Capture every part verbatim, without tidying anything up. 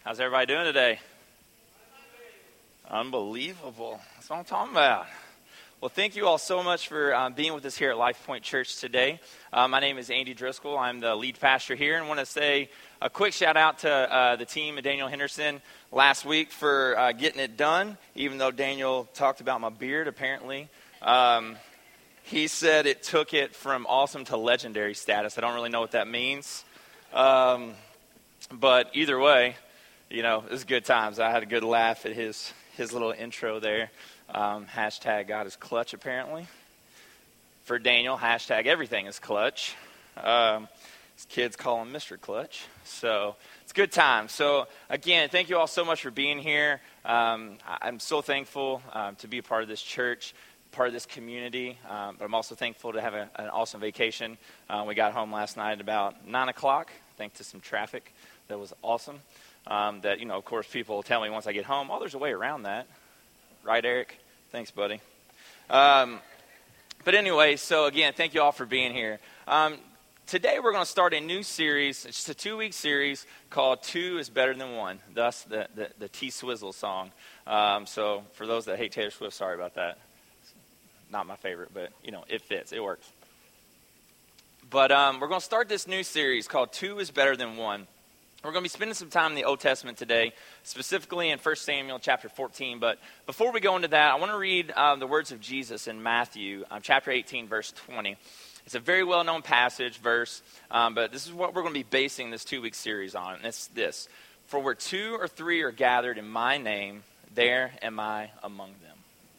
How's everybody doing today? Unbelievable. That's what I'm talking about. Well, thank you all so much for um, being with us here at Life Point Church today. Uh, my name is Andy Driscoll. I'm the lead pastor here, and want to say a quick shout out to uh, the team and Daniel Henderson last week for uh, getting it done, even though Daniel talked about my beard, apparently. Um, he said it took it from awesome to legendary status. I don't really know what that means. Um, but either way, you know, it was good times. I had a good laugh at his, his little intro there. Um, hashtag God is clutch, apparently. For Daniel, hashtag everything is clutch. Um, his kids call him Mister Clutch. So it's a good time. So again, thank you all so much for being here. Um, I'm so thankful um, to be a part of this church, part of this community. Um, but I'm also thankful to have a, an awesome vacation. Uh, we got home last night at about nine o'clock, thanks to some traffic. That was awesome. Um, that, you know, of course, people will tell me once I get home, oh, there's a way around that. Right, Eric? Thanks, buddy. Um, but anyway, so again, thank you all for being here. Um, today we're going to start a new series. It's just a two-week series called Two is Better Than One, thus the, the, the T-Swizzle song. Um, so for those that hate Taylor Swift, sorry about that. It's not my favorite, but, you know, it fits. It works. But um, we're going to start this new series called Two is Better Than One. We're going to be spending some time in the Old Testament today, specifically in First Samuel chapter fourteen. But before we go into that, I want to read uh, the words of Jesus in Matthew um, chapter eighteen, verse twenty. It's a very well-known passage, verse, um, but this is what we're going to be basing this two-week series on. And it's this: for where two or three are gathered in my name, there am I among them.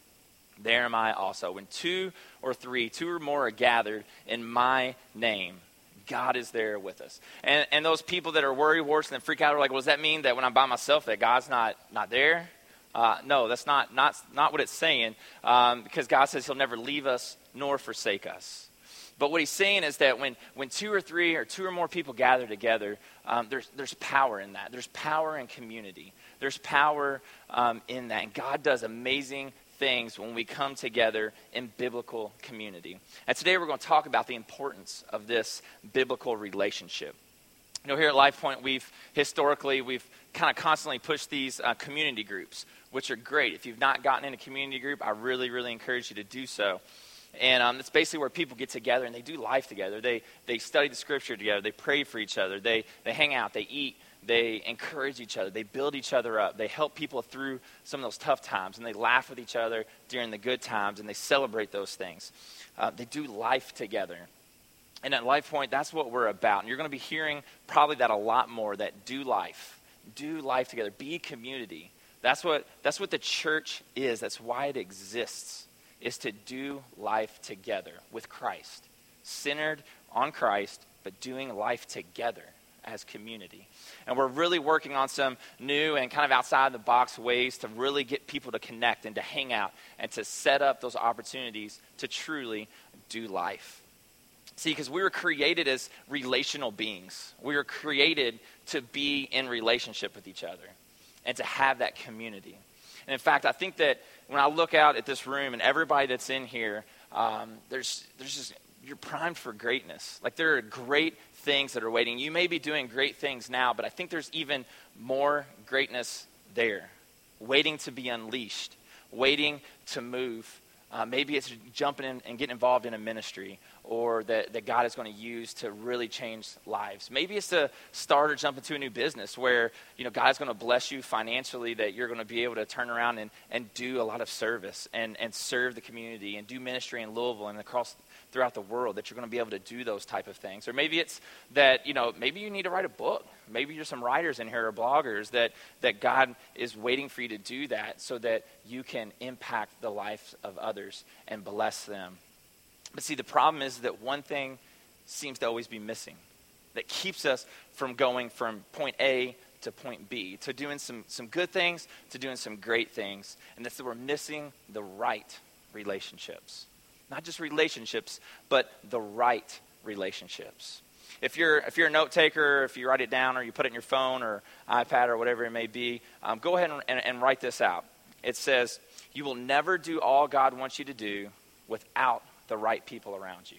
There am I also. When two or three, two or more are gathered in my name, God is there with us. And and those people that are worry warts and freak out are like, well, does that mean that when I'm by myself that God's not not there? Uh, no, that's not, not, not what it's saying, um, because God says he'll never leave us nor forsake us. But what he's saying is that when, when two or three or two or more people gather together, um, there's, there's power in that. There's power in community. There's power um, in that. And God does amazing things when we come together in biblical community. And today we're going to talk about the importance of this biblical relationship. You know, here at Life Point, we've historically, we've kind of constantly pushed these uh, community groups, which are great. If you've not gotten in a community group, I really, really encourage you to do so. And um, it's basically where people get together and they do life together. They they study the scripture together. They pray for each other. They they hang out. They eat. They encourage each other. They build each other up. They help people through some of those tough times. And they laugh with each other during the good times. And they celebrate those things. Uh, they do life together. And at Life Point, that's what we're about. And you're going to be hearing probably that a lot more, that do life. Do life together. Be community. That's what, that's what the church is. That's why it exists, is to do life together with Christ. Centered on Christ, but doing life together as community. And we're really working on some new and kind of outside the box ways to really get people to connect and to hang out and to set up those opportunities to truly do life. See, because we were created as relational beings. We were created to be in relationship with each other and to have that community. And in fact, I think that when I look out at this room and everybody that's in here, um, there's there's just, you're primed for greatness. Like, there are great things that are waiting. You may be doing great things now, but I think there's even more greatness there, waiting to be unleashed, waiting to move. Uh, maybe it's jumping in and getting involved in a ministry, or that, that God is going to use to really change lives. Maybe it's to start or jump into a new business where, you know, God's going to bless you financially, that you're going to be able to turn around and, and do a lot of service and, and serve the community and do ministry in Louisville and across throughout the world, that you're going to be able to do those type of things. Or maybe it's that, you know, maybe you need to write a book. Maybe there's some writers in here or bloggers that, that God is waiting for you to do that so that you can impact the lives of others and bless them. But see, the problem is that one thing seems to always be missing that keeps us from going from point A to point B, to doing some, some good things, to doing some great things. And that's that we're missing the right relationships. Not just relationships, but the right relationships. If you're if you're a note taker, if you write it down or you put it in your phone or iPad or whatever it may be, um, go ahead and, and, and write this out. It says, you will never do all God wants you to do without the right people around you.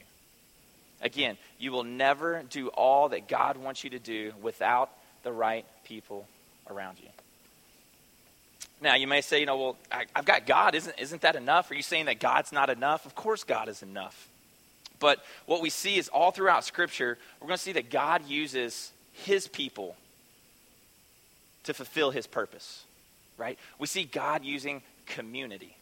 Again, you will never do all that God wants you to do without the right people around you. Now, you may say, you know, well, I, I've got God. Isn't, isn't that enough? Are you saying that God's not enough? Of course God is enough. But what we see is all throughout Scripture, we're going to see that God uses his people to fulfill his purpose, right? We see God using community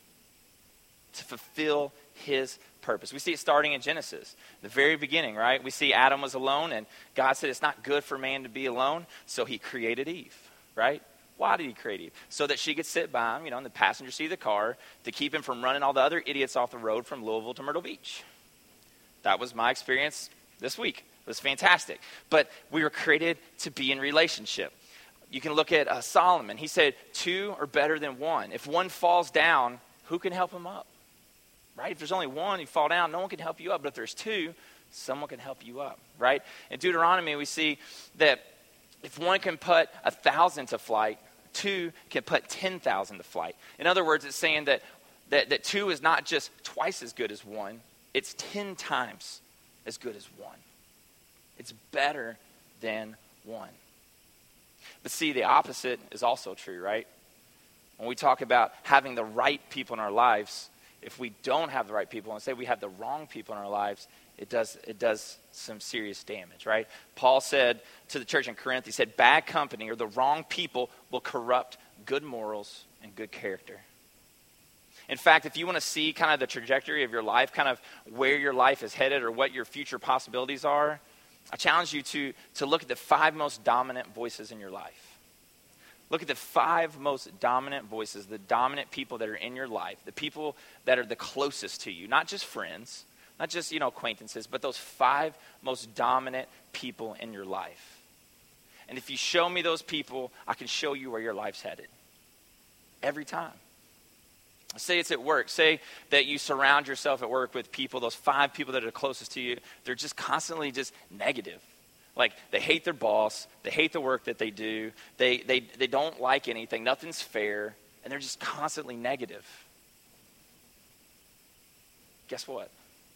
to fulfill his purpose. We see it starting in Genesis, the very beginning, right? We see Adam was alone, and God said it's not good for man to be alone, so he created Eve, right? Why did he create Eve? So that she could sit by him, you know, in the passenger seat of the car to keep him from running all the other idiots off the road from Louisville to Myrtle Beach. That was my experience this week. It was fantastic. But we were created to be in relationship. You can look at uh, Solomon. He said, two are better than one. If one falls down, who can help him up? Right? If there's only one, you fall down, no one can help you up. But if there's two, someone can help you up, right? In Deuteronomy, we see that if one can put a thousand to flight, two can put ten thousand to flight. In other words, it's saying that, that, that two is not just twice as good as one. It's ten times as good as one. It's better than one. But see, the opposite is also true, right? When we talk about having the right people in our lives, if we don't have the right people, and say we have the wrong people in our lives, it does it does some serious damage, right? Paul said to the church in Corinth, he said, bad company or the wrong people will corrupt good morals and good character. In fact, if you want to see kind of the trajectory of your life, kind of where your life is headed or what your future possibilities are, I challenge you to, to look at the five most dominant voices in your life. Look at the five most dominant voices, the dominant people that are in your life, the people that are the closest to you, not just friends, not just, you know, acquaintances, but those five most dominant people in your life. And if you show me those people, I can show you where your life's headed. Every time. Say it's at work. Say that you surround yourself at work with people, those five people that are closest to you, they're just constantly just negative. Like, they hate their boss, they hate the work that they do, they, they, they don't like anything, nothing's fair, and they're just constantly negative. Guess what?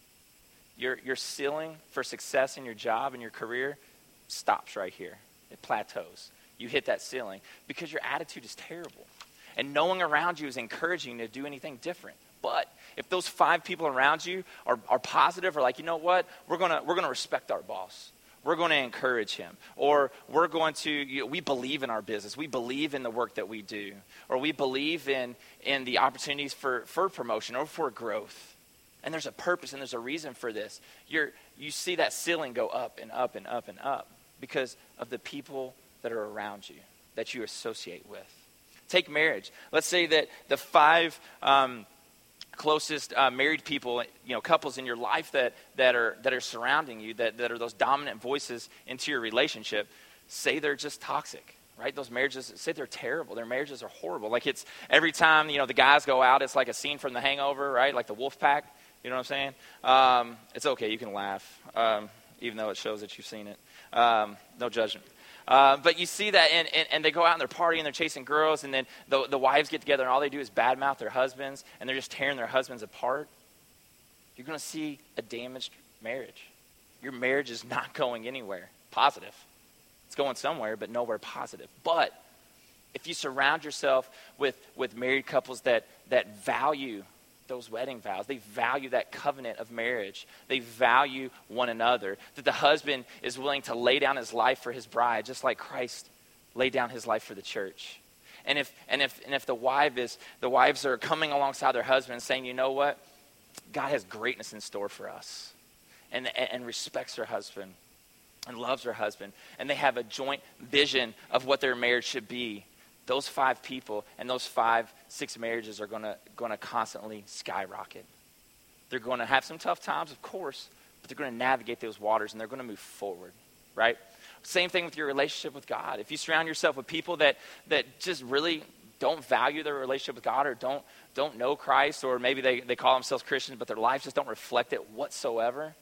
Your, your ceiling for success in your job and your career stops right here. It plateaus. You hit that ceiling because your attitude is terrible. And no one around you is encouraging you to do anything different. But if those five people around you are, are positive, or like, you know what, we're gonna we're gonna respect our boss. We're going to encourage him. Or we're going to, you know, we believe in our business. We believe in the work that we do. Or we believe in, in the opportunities for, for promotion or for growth. And there's a purpose and there's a reason for this. You're, you see that ceiling go up and up and up and up because of the people that are around you, that you associate with. Take marriage. Let's say that the five um, closest uh, married people, you know, couples in your life that that are that are surrounding you, that, that are those dominant voices into your relationship, say they're just toxic, right? Those marriages, say they're terrible. Their marriages are horrible. Like, it's every time, you know, the guys go out, it's like a scene from The Hangover, right? Like the Wolf Pack. You know what I'm saying? Um, it's okay. You can laugh, um, even though it shows that you've seen it. Um, no judgment. Uh, but you see that, and, and, and they go out and they're partying, they're chasing girls, and then the, the wives get together, and all they do is badmouth their husbands, and they're just tearing their husbands apart. You're going to see a damaged marriage. Your marriage is not going anywhere positive. It's going somewhere, but nowhere positive. But if you surround yourself with, with married couples that, that value those wedding vows, they value that covenant of marriage, they value one another, that the husband is willing to lay down his life for his bride, just like Christ laid down his life for the church. And if and if and if the wife is the wives are coming alongside their husband saying, you know what, God has greatness in store for us, and and, and respects her husband and loves her husband, and they have a joint vision of what their marriage should be, those five people and those five, six marriages are going to going to constantly skyrocket. They're going to have some tough times, of course, but they're going to navigate those waters and they're going to move forward, right? Same thing with your relationship with God. If you surround yourself with people that that just really don't value their relationship with God, or don't don't know Christ, or maybe they, they call themselves Christians, but their lives just don't reflect it whatsoever,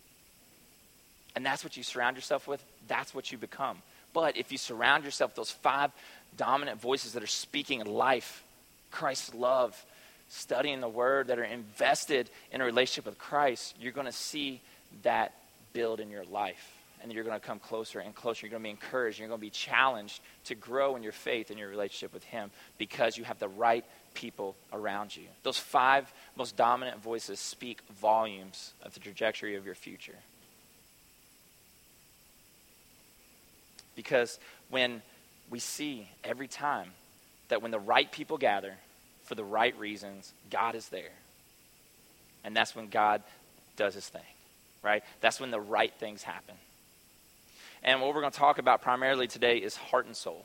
and that's what you surround yourself with, that's what you become. But if you surround yourself with those five dominant voices that are speaking life, Christ's love, studying the word, that are invested in a relationship with Christ, you're going to see that build in your life. and you're going to come closer and closer. You're going to be encouraged. You're going to be challenged to grow in your faith and your relationship with him because you have the right people around you. Those five most dominant voices speak volumes of the trajectory of your future. Because when we see every time that when the right people gather for the right reasons, God is there. And that's when God does his thing, right? That's when the right things happen. And what we're going to talk about primarily today is heart and soul.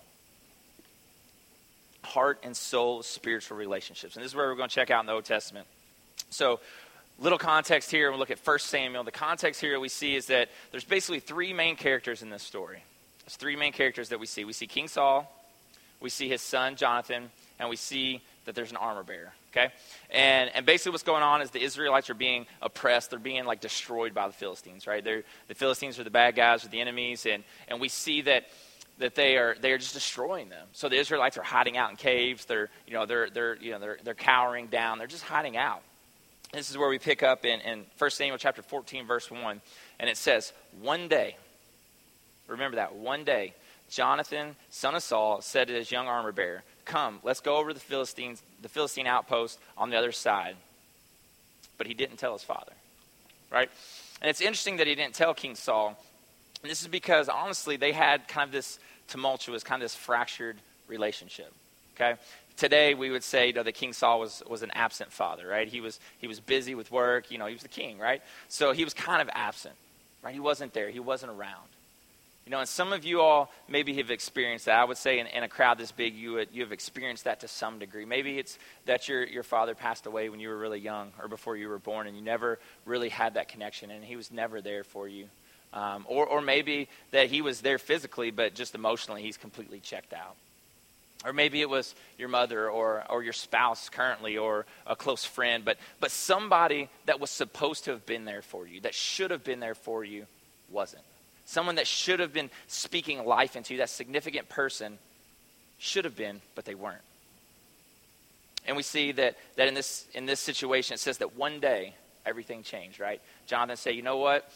Heart and soul spiritual relationships. And this is where we're going to check out in the Old Testament. So, little context here, we'll look at First Samuel. The context here we see is that there's basically three main characters in this story. There's three main characters that we see. We see King Saul, we see his son Jonathan, and we see that there's an armor bearer, okay? And and basically what's going on is the Israelites are being oppressed. They're being like destroyed by the Philistines, right? They're, the Philistines are the bad guys, are the enemies, and, and we see that that they are they are just destroying them. So the Israelites are hiding out in caves. They're you know they're they're you know they're they're cowering down. They're just hiding out. And this is where we pick up in, in First Samuel chapter fourteen, verse one, and it says, one day, remember that, one day, Jonathan, son of Saul, said to his young armor bearer, "Come, let's go over the Philistines, the Philistine outpost on the other side." But he didn't tell his father, right? And it's interesting that he didn't tell King Saul. And this is because, honestly, they had kind of this tumultuous, kind of this fractured relationship, okay? Today, we would say, you know, that King Saul was, was an absent father, right? He was he was busy with work. You know, he was the king, right? So he was kind of absent, right? He wasn't there. He wasn't around. You know, and some of you all maybe have experienced that. I would say in, in a crowd this big, you would, you have experienced that to some degree. Maybe it's that your your father passed away when you were really young or before you were born, and you never really had that connection, and he was never there for you. Um, or, or maybe that he was there physically, but just emotionally he's completely checked out. Or maybe it was your mother or or your spouse currently or a close friend, but but somebody that was supposed to have been there for you, that should have been there for you, wasn't. Someone that should have been speaking life into you, that significant person should have been, but they weren't. And we see that that in this in this situation it says that one day everything changed, right? Jonathan said, "You know what?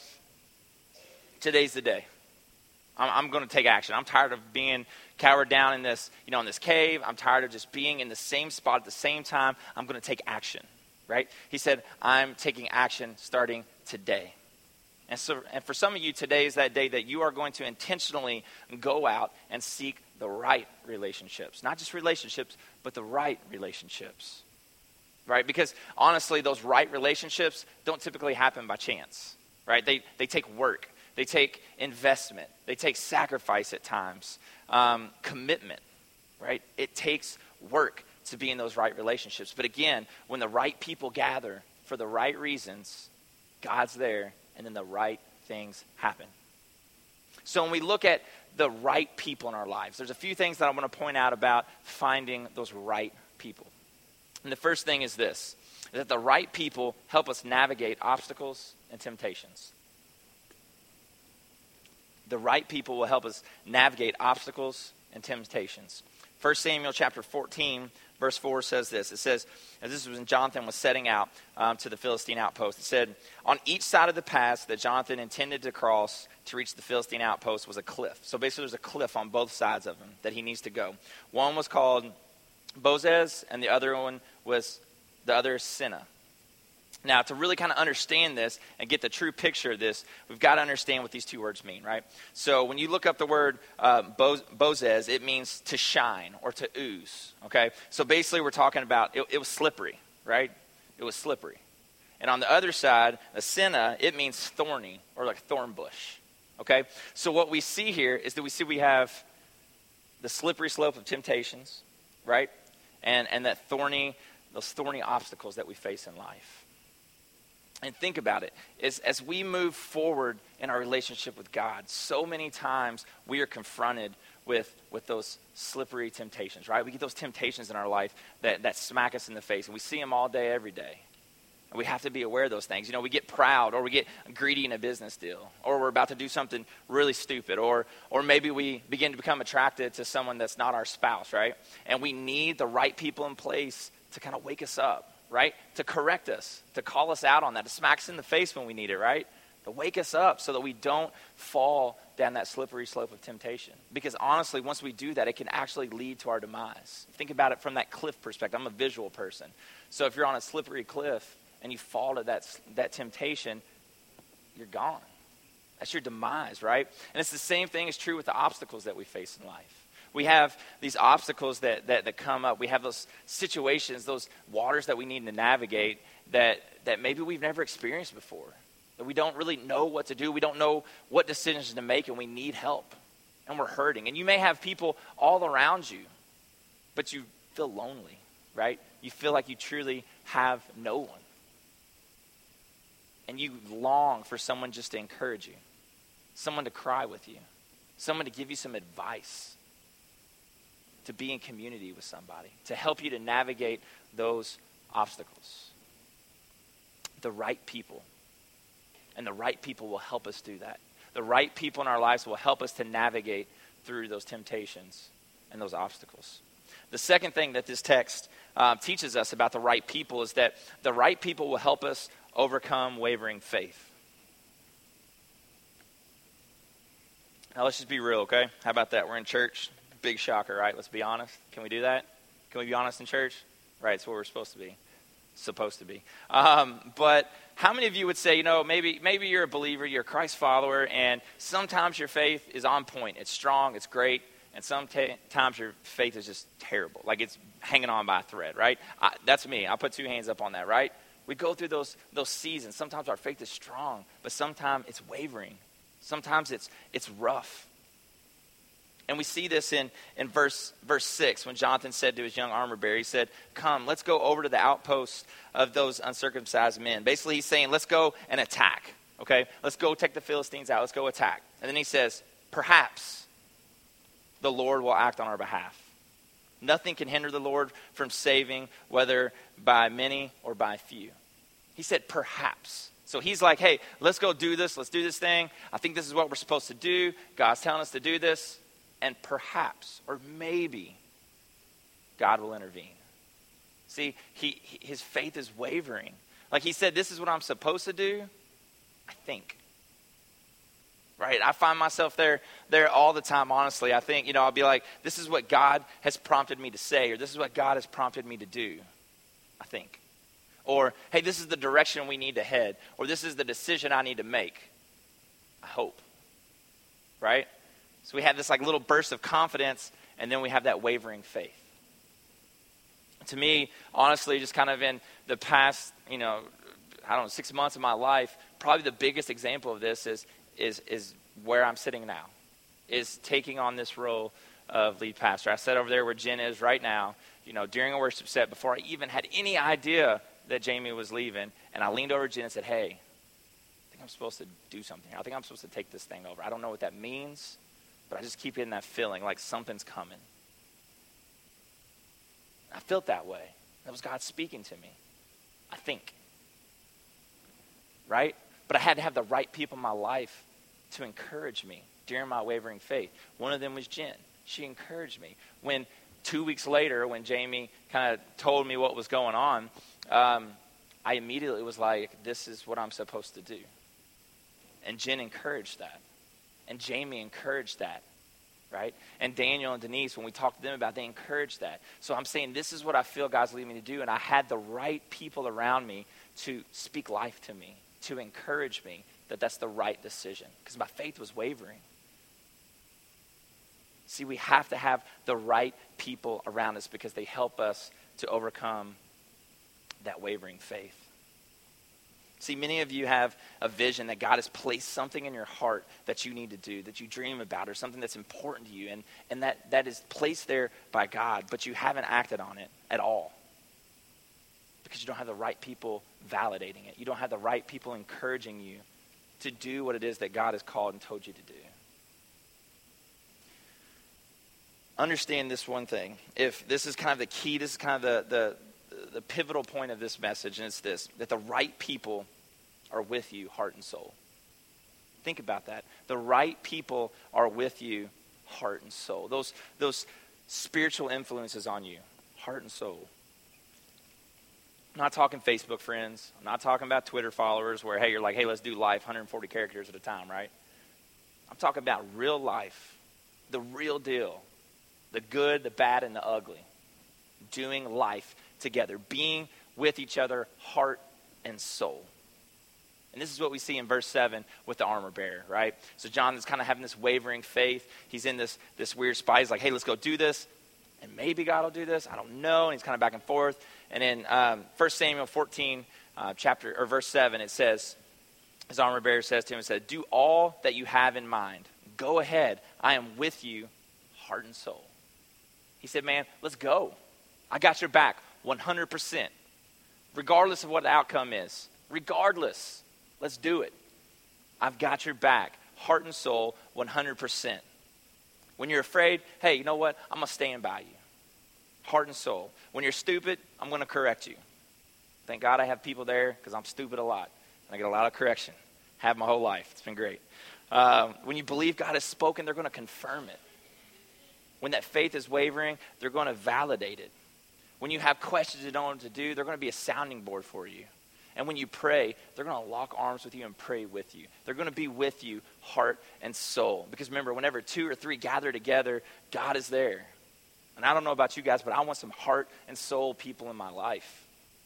Today's the day. I'm, I'm going to take action. I'm tired of being cowered down in this, you know, in this cave. I'm tired of just being in the same spot at the same time. I'm going to take action," right? He said, "I'm taking action starting today." And so, and for some of you, today is that day that you are going to intentionally go out and seek the right relationships. Not just relationships, but the right relationships, right? Because honestly, those right relationships don't typically happen by chance, right? They they take work. They take investment. They take sacrifice at times. Um, commitment, right? It takes work to be in those right relationships. But again, when the right people gather for the right reasons, God's there, and then the right things happen. So when we look at the right people in our lives, there's a few things that I want to point out about finding those right people. And the first thing is this, is that the right people help us navigate obstacles and temptations. The right people will help us navigate obstacles and temptations. First Samuel chapter fourteen, verse four says this. It says, as this was when Jonathan was setting out um, to the Philistine outpost, it said, on each side of the pass that Jonathan intended to cross to reach the Philistine outpost was a cliff. So basically there's a cliff on both sides of him that he needs to go. One was called Bozez, and the other one was, the other is Seneh. Now, to really kind of understand this and get the true picture of this, we've got to understand what these two words mean, right? So when you look up the word uh, bozez, it means to shine or to ooze, okay? So basically we're talking about, it, it was slippery, right? It was slippery. And on the other side, a seneh, it means thorny or like thorn bush, okay? So what we see here is that we see we have the slippery slope of temptations, right? And, and that thorny, those thorny obstacles that we face in life. And think about it, as, as we move forward in our relationship with God, so many times we are confronted with, with those slippery temptations, right? We get those temptations in our life that, that smack us in the face, and we see them all day, every day. And we have to be aware of those things. You know, we get proud, or we get greedy in a business deal, or we're about to do something really stupid, or or maybe we begin to become attracted to someone that's not our spouse, right? And we need the right people in place to kind of wake us up. Right? To correct us, to call us out on that, to smack us in the face when we need it, right? to wake us up so that we don't fall down that slippery slope of temptation. Because honestly, once we do that, it can actually lead to our demise. Think about it from that cliff perspective. I'm a visual person. So if you're on a slippery cliff and you fall to that, that temptation, you're gone. That's your demise, right? And it's the same thing is true with the obstacles that we face in life. We have these obstacles that, that, that come up. We have those situations, those waters that we need to navigate that, that maybe we've never experienced before. That we don't really know what to do. We don't know what decisions to make, and we need help. And we're hurting. And you may have people all around you, but you feel lonely, right? You feel like you truly have no one. And you long for someone just to encourage you, someone to cry with you, someone to give you some advice, to be in community with somebody, to help you to navigate those obstacles. The right people. And the right people will help us do that. The right people in our lives will help us to navigate through those temptations and those obstacles. The second thing that this text uh, teaches us about the right people is that the right people will help us overcome wavering faith. Now let's just be real, okay? How about that? We're in church. Big shocker, right? Let's be honest. Can we do that? Can we be honest in church? Right, it's what we're supposed to be. Supposed to be. Um, but how many of you would say, you know, maybe maybe you're a believer, you're a Christ follower, and sometimes your faith is on point. It's strong, it's great, and sometimes your faith is just terrible. Like it's hanging on by a thread, right? I, that's me. I'll put two hands up on that, right? We go through those those seasons. Sometimes our faith is strong, but sometimes it's wavering. Sometimes it's it's rough. And we see this in, in verse verse six, when Jonathan said to his young armor bearer, he said, come, let's go over to the outposts of those uncircumcised men. Basically, he's saying, let's go and attack, okay? Let's go take the Philistines out. Let's go attack. And then he says, perhaps the Lord will act on our behalf. Nothing can hinder the Lord from saving, whether by many or by few. He said, perhaps. So he's like, hey, let's go do this. Let's do this thing. I think this is what we're supposed to do. God's telling us to do this. And perhaps, or maybe, God will intervene. See, he, he his faith is wavering. Like he said, this is what I'm supposed to do, I think. Right? I find myself there there all the time, honestly. I think, you know, I'll be like, this is what God has prompted me to say, or this is what God has prompted me to do, I think. Or, hey, this is the direction we need to head, or this is the decision I need to make, I hope. Right? So we have this like little burst of confidence, and then we have that wavering faith. To me, honestly, just kind of in the past, you know, I don't know, six months of my life, probably the biggest example of this is is is where I'm sitting now, is taking on this role of lead pastor. I sat over there where Jen is right now, you know, during a worship set before I even had any idea that Jamie was leaving, and I leaned over to Jen and said, hey, I think I'm supposed to do something. I think I'm supposed to take this thing over. I don't know what that means, but I just keep getting that feeling like something's coming. I felt that way. That was God speaking to me, I think. Right? But I had to have the right people in my life to encourage me during my wavering faith. One of them was Jen. She encouraged me. When two weeks later, when Jamie kind of told me what was going on, um, I immediately was like, this is what I'm supposed to do. And Jen encouraged that. And Jamie encouraged that, right? And Daniel and Denise, when we talked to them about it, they encouraged that. So I'm saying this is what I feel God's leading me to do, and I had the right people around me to speak life to me, to encourage me that that's the right decision, because my faith was wavering. See, we have to have the right people around us because they help us to overcome that wavering faith. See, many of you have a vision that God has placed something in your heart that you need to do, that you dream about, or something that's important to you, and, and that, that is placed there by God, but you haven't acted on it at all because you don't have the right people validating it. You don't have the right people encouraging you to do what it is that God has called and told you to do. Understand this one thing. If this is kind of the key, this is kind of the, the the pivotal point of this message, and it's this, that the right people are with you, heart and soul. Think about that. The right people are with you, heart and soul. Those, those spiritual influences on you, heart and soul. I'm not talking Facebook friends. I'm not talking about Twitter followers where, hey, you're like, hey, let's do life, one hundred forty characters at a time, right? I'm talking about real life, the real deal, the good, the bad, and the ugly. Doing life together, being with each other, heart and soul. And this is what we see in verse seven with the armor bearer, right? So John is kind of having this wavering faith. He's in this, this weird spot. He's like, hey, let's go do this. And maybe God will do this. I don't know. And he's kind of back and forth. And in um, First Samuel fourteen, uh, chapter or verse seven, it says, his armor bearer says to him, it said, do all that you have in mind. Go ahead. I am with you, heart and soul. He said, man, let's go. I got your back one hundred percent. Regardless of what the outcome is. Regardless. Let's do it. I've got your back, heart and soul, one hundred percent. When you're afraid, hey, you know what? I'm going to stand by you. Heart and soul. When you're stupid, I'm going to correct you. Thank God I have people there because I'm stupid a lot. And I get a lot of correction. Have my whole life. It's been great. Um, when you believe God has spoken, they're going to confirm it. When that faith is wavering, they're going to validate it. When you have questions you don't know what to do, they're going to be a sounding board for you. And when you pray, they're going to lock arms with you and pray with you. They're going to be with you, heart and soul. Because remember, whenever two or three gather together, God is there. And I don't know about you guys, but I want some heart and soul people in my life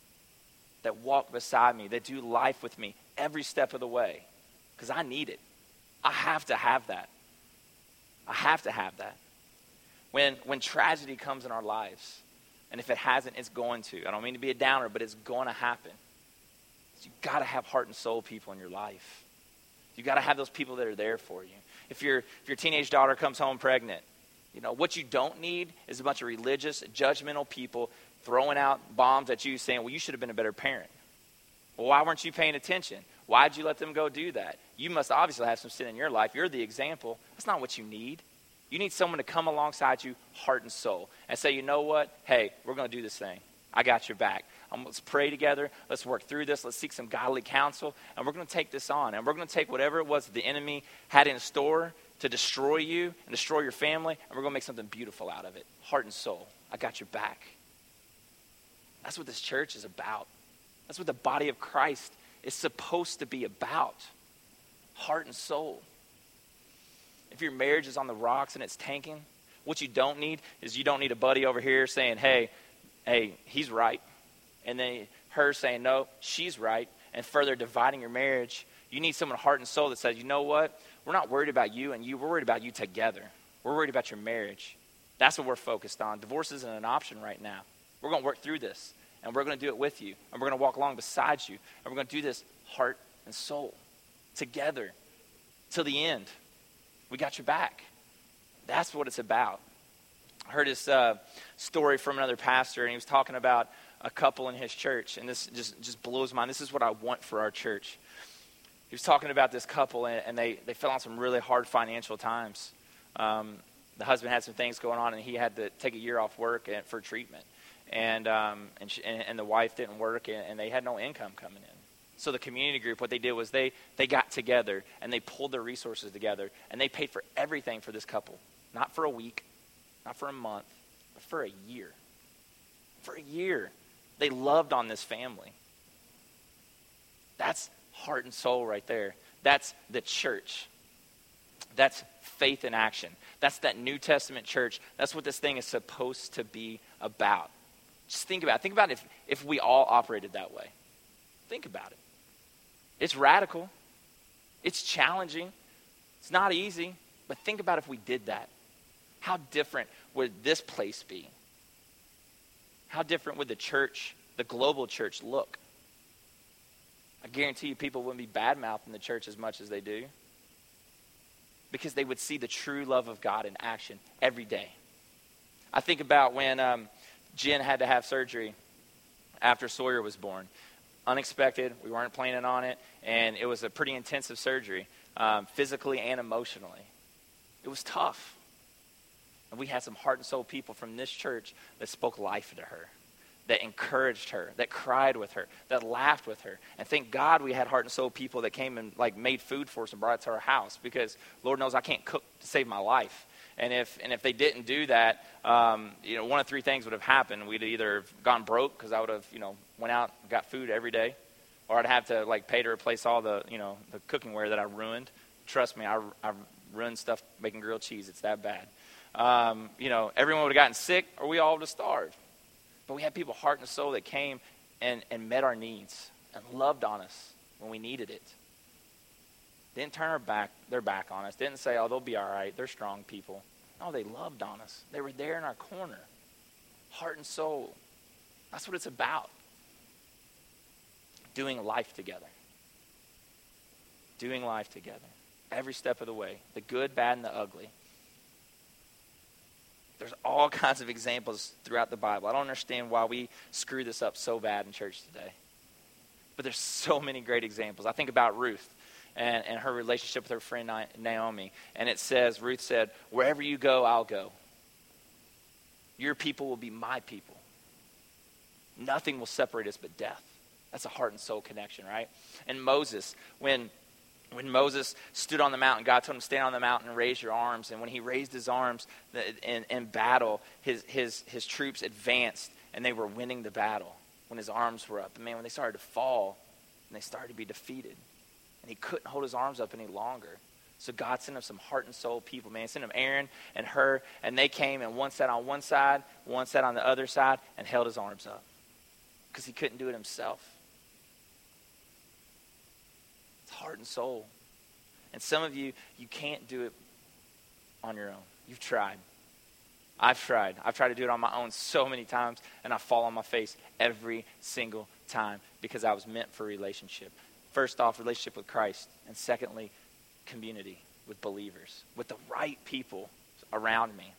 that walk beside me, that do life with me every step of the way. Because I need it. I have to have that. I have to have that. When, when tragedy comes in our lives, and if it hasn't, it's going to. I don't mean to be a downer, but it's going to happen. So you've got to have heart and soul people in your life. You've got to have those people that are there for you. If, your if your teenage daughter comes home pregnant, you know, what you don't need is a bunch of religious, judgmental people throwing out bombs at you saying, well, you should have been a better parent. Well, why weren't you paying attention? Why did you let them go do that? You must obviously have some sin in your life. You're the example. That's not what you need. You need someone to come alongside you, heart and soul, and say, you know what? Hey, we're going to do this thing. I got your back. Um, let's pray together. Let's work through this. Let's seek some godly counsel, and we're going to take this on. And we're going to take whatever it was that the enemy had in store to destroy you and destroy your family, and we're going to make something beautiful out of it. Heart and soul. I got your back. That's what this church is about. That's what the body of Christ is supposed to be about. Heart and soul. If your marriage is on the rocks and it's tanking, what you don't need is you don't need a buddy over here saying, hey, hey, he's right. And then her saying, no, she's right. And further dividing your marriage. You need someone heart and soul that says, you know what? We're not worried about you and you. We're worried about you together. We're worried about your marriage. That's what we're focused on. Divorce isn't an option right now. We're going to work through this. And we're going to do it with you. And we're going to walk along beside you. And we're going to do this heart and soul together till the end. We got your back. That's what it's about. I heard this uh, story from another pastor, and he was talking about a couple in his church, and this just, just blows my mind. This is what I want for our church. He was talking about this couple, and, and they, they fell on some really hard financial times. Um, the husband had some things going on, and he had to take a year off work and, for treatment. And, um, and, she, and, and the wife didn't work, and, and they had no income coming in. So the community group, what they did was they, they got together, and they pulled their resources together, and they paid for everything for this couple. Not for a week, not for a month, but for a year. For a year. They loved on this family. That's heart and soul right there. That's the church. That's faith in action. That's that New Testament church. That's what this thing is supposed to be about. Just think about it. Think about if, if we all operated that way. Think about it. It's radical. It's challenging. It's not easy. But think about if we did that. How different would this place be? How different would the church, the global church, look? I guarantee you people wouldn't be bad-mouthing the church as much as they do. Because they would see the true love of God in action every day. I think about when um, Jen had to have surgery after Sawyer was born. Unexpected. We weren't planning on it. And it was a pretty intensive surgery, um, physically and emotionally. It was tough. And we had some heart and soul people from this church that spoke life into her, that encouraged her, that cried with her, that laughed with her. And thank God we had heart and soul people that came and like made food for us and brought it to our house, because Lord knows I can't cook to save my life. And if and if they didn't do that, um, you know, one of three things would have happened. We'd either gone broke because I would have, you know, went out and got food every day, or I'd have to like pay to replace all the, you know, the cookingware that I ruined. Trust me, I, I ruined stuff making grilled cheese. It's that bad. Um, you know, everyone would have gotten sick, or we all would have starved. But we had people, heart and soul, that came and, and met our needs and loved on us when we needed it. Didn't turn our back, their back on us. Didn't say, oh, they'll be all right. They're strong people. No, they loved on us. They were there in our corner. Heart and soul. That's what it's about. Doing life together. Doing life together. Every step of the way. The good, bad, and the ugly. There's all kinds of examples throughout the Bible. I don't understand why we screw this up so bad in church today. But there's so many great examples. I think about Ruth and, and her relationship with her friend Naomi. And it says, Ruth said, wherever you go, I'll go. Your people will be my people. Nothing will separate us but death. That's a heart and soul connection, right? And Moses, when When Moses stood on the mountain, God told him to stand on the mountain and raise your arms. And when he raised his arms in, in battle, his, his, his troops advanced and they were winning the battle when his arms were up. And man, when they started to fall and they started to be defeated, and he couldn't hold his arms up any longer. So God sent him some heart and soul people, man. He sent him Aaron and Hur, and they came and one sat on one side, one sat on the other side, and held his arms up because he couldn't do it himself. Heart and soul. And some of you, you can't do it on your own. You've tried. I've tried. I've tried to do it on my own so many times, and I fall on my face every single time because I was meant for relationship. First off, relationship with Christ, and secondly, community with believers, with the right people around me.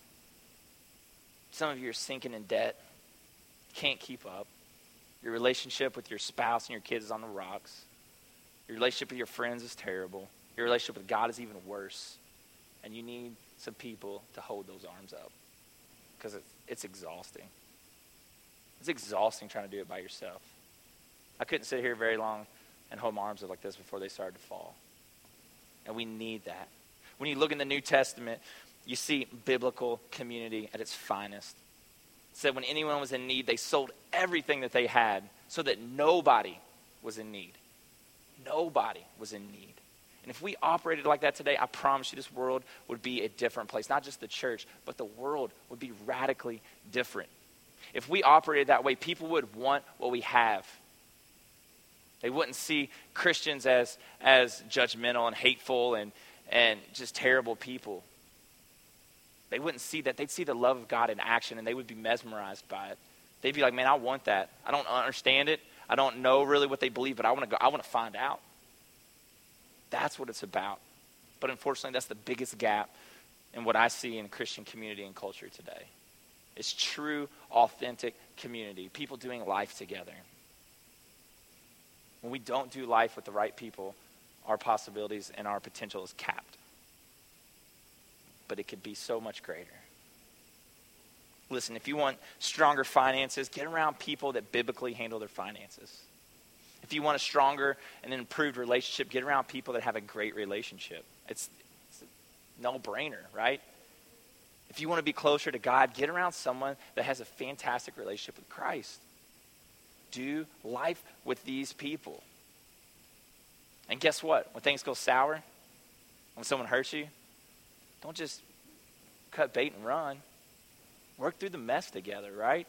Some of you are sinking in debt, can't keep up. Your relationship with your spouse and your kids is on the rocks. Your relationship with your friends is terrible. Your relationship with God is even worse. And you need some people to hold those arms up because it's, it's exhausting. It's exhausting trying to do it by yourself. I couldn't sit here very long and hold my arms up like this before they started to fall. And we need that. When you look in the New Testament, you see biblical community at its finest. It said when anyone was in need, they sold everything that they had so that nobody was in need. Nobody was in need. And if we operated like that today, I promise you this world would be a different place. Not just the church, but the world would be radically different. If we operated that way, people would want what we have. They wouldn't see Christians as, as judgmental and hateful and, and just terrible people. They wouldn't see that. They'd see the love of God in action, and they would be mesmerized by it. They'd be like, man, I want that. I don't understand it. I don't know really what they believe, but I want to go. I want to find out. That's what it's about. But unfortunately, that's the biggest gap in what I see in Christian community and culture today. It's true, authentic community. People doing life together. When we don't do life with the right people, our possibilities and our potential is capped. But it could be so much greater. Listen, if you want stronger finances, get around people that biblically handle their finances. If you want a stronger and improved relationship, get around people that have a great relationship. It's, it's a no-brainer, right? If you want to be closer to God, get around someone that has a fantastic relationship with Christ. Do life with these people. And guess what? When things go sour, when someone hurts you, don't just cut bait and run. Work through the mess together, right?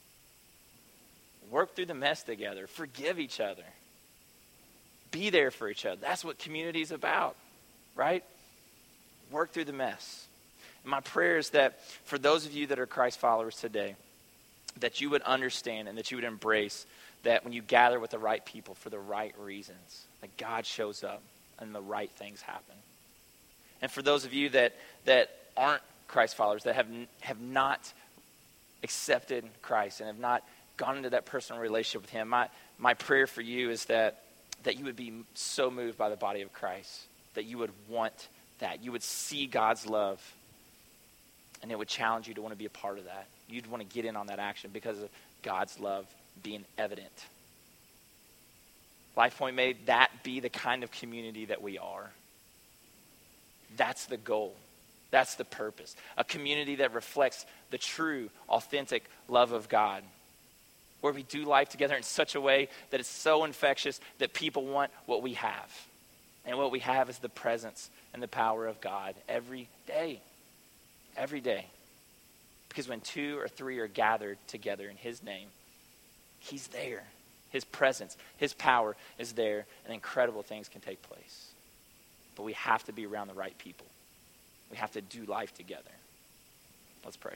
Work through the mess together. Forgive each other. Be there for each other. That's what community is about, right? Work through the mess. And my prayer is that for those of you that are Christ followers today, that you would understand and that you would embrace that when you gather with the right people for the right reasons, that God shows up and the right things happen. And for those of you that that aren't Christ followers, that have have not accepted Christ and have not gone into that personal relationship with him, my my prayer for you is that that you would be so moved by the body of Christ, that you would want that. You would see God's love, and it would challenge you to want to be a part of that. You'd want to get in on that action because of God's love being evident. LifePoint, may that be the kind of community that we are. That's the goal. That's the purpose. A community that reflects the true, authentic love of God, where we do life together in such a way that it's so infectious that people want what we have. And what we have is the presence and the power of God every day. Every day. Because when two or three are gathered together in his name, he's there. His presence, his power is there, and incredible things can take place. But we have to be around the right people. We have to do life together. Let's pray.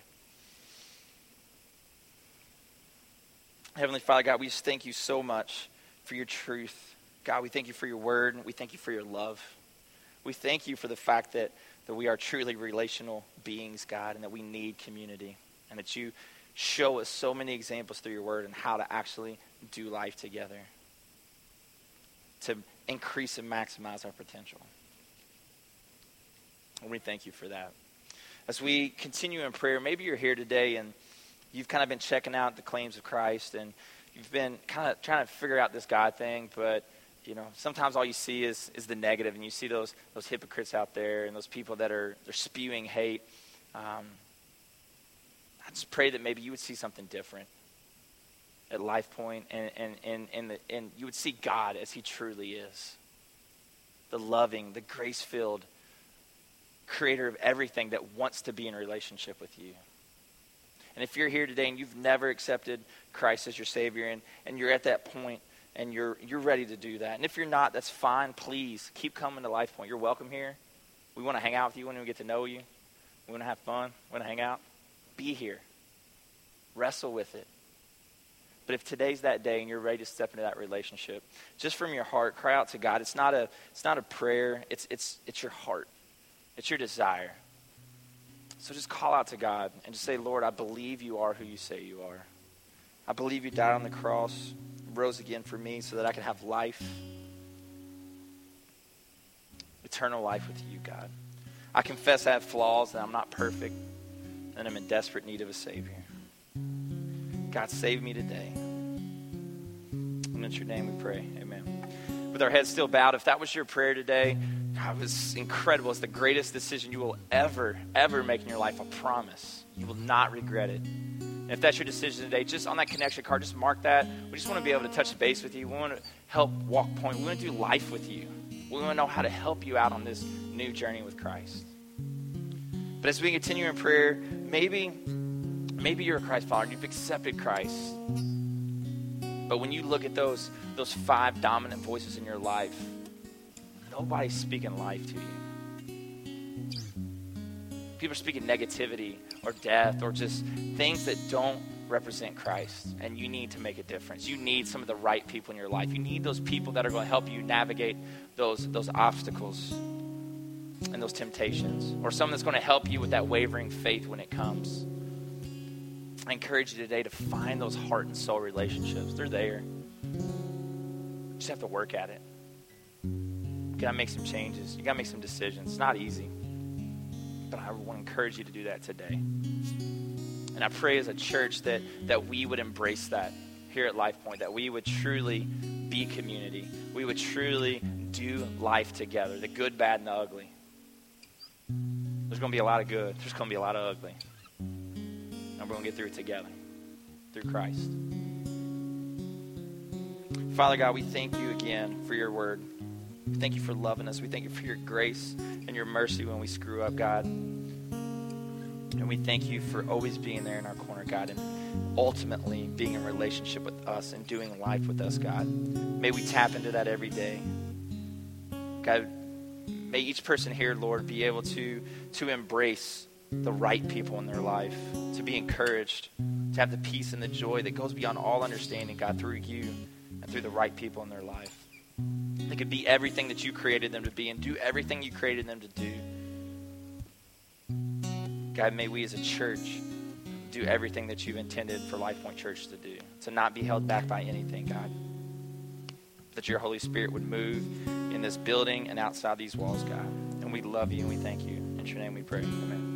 Heavenly Father, God, we just thank you so much for your truth. God, we thank you for your word. We thank you for your love. We thank you for the fact that, that we are truly relational beings, God, and that we need community. And that you show us so many examples through your word on how to actually do life together. To increase and maximize our potential. And we thank you for that. As we continue in prayer, maybe you're here today and you've kind of been checking out the claims of Christ and you've been kind of trying to figure out this God thing, but you know, sometimes all you see is is the negative, and you see those those hypocrites out there and those people that are they're spewing hate. Um, I just pray that maybe you would see something different at Life Point, and and and and, the, and you would see God as he truly is, the loving, the grace-filled creator of everything that wants to be in a relationship with you. And if you're here today and you've never accepted Christ as your Savior, and, and you're at that point and you're you're ready to do that. And if you're not, that's fine. Please keep coming to Life Point. You're welcome here. We want to hang out with you. We want to get to know you. We want to have fun. We want to hang out. Be here. Wrestle with it. But if today's that day and you're ready to step into that relationship, just from your heart, cry out to God. It's not a it's not a prayer. It's it's it's your heart. It's your desire. So just call out to God and just say, Lord, I believe you are who you say you are. I believe you died on the cross, rose again for me so that I can have life, eternal life with you, God. I confess I have flaws, that I'm not perfect, and I'm in desperate need of a Savior. God, save me today. And in your name we pray. Amen. With our heads still bowed, if that was your prayer today, God, it was incredible. It's the greatest decision you will ever, ever make in your life. I promise. You will not regret it. And if that's your decision today, just on that connection card, just mark that. We just want to be able to touch base with you. We want to help Walk Point. We want to do life with you. We want to know how to help you out on this new journey with Christ. But as we continue in prayer, maybe, maybe you're a Christ follower and you've accepted Christ. But when you look at those, those five dominant voices in your life, nobody's speaking life to you. People are speaking negativity or death or just things that don't represent Christ. And you need to make a difference. You need some of the right people in your life. You need those people that are going to help you navigate those, those obstacles and those temptations. Or someone that's going to help you with that wavering faith when it comes. I encourage you today to find those heart and soul relationships. They're there. You just have to work at it. You got to make some changes. You got to make some decisions. It's not easy. But I want to encourage you to do that today. And I pray as a church that, that we would embrace that here at Life Point, that we would truly be community. We would truly do life together, the good, bad, and the ugly. There's going to be a lot of good. There's going to be a lot of ugly. And we're going to get through it together, through Christ. Father God, we thank you again for your word. We thank you for loving us. We thank you for your grace and your mercy when we screw up, God. And we thank you for always being there in our corner, God, and ultimately being in relationship with us and doing life with us, God. May we tap into that every day. God, may each person here, Lord, be able to, to embrace the right people in their life, to be encouraged, to have the peace and the joy that goes beyond all understanding, God, through you and through the right people in their life. They could be everything that you created them to be and do everything you created them to do. God, may we as a church do everything that you've intended for Life Point Church to do, to not be held back by anything, God. That your Holy Spirit would move in this building and outside these walls, God. And we love you and we thank you. In your name we pray. Amen.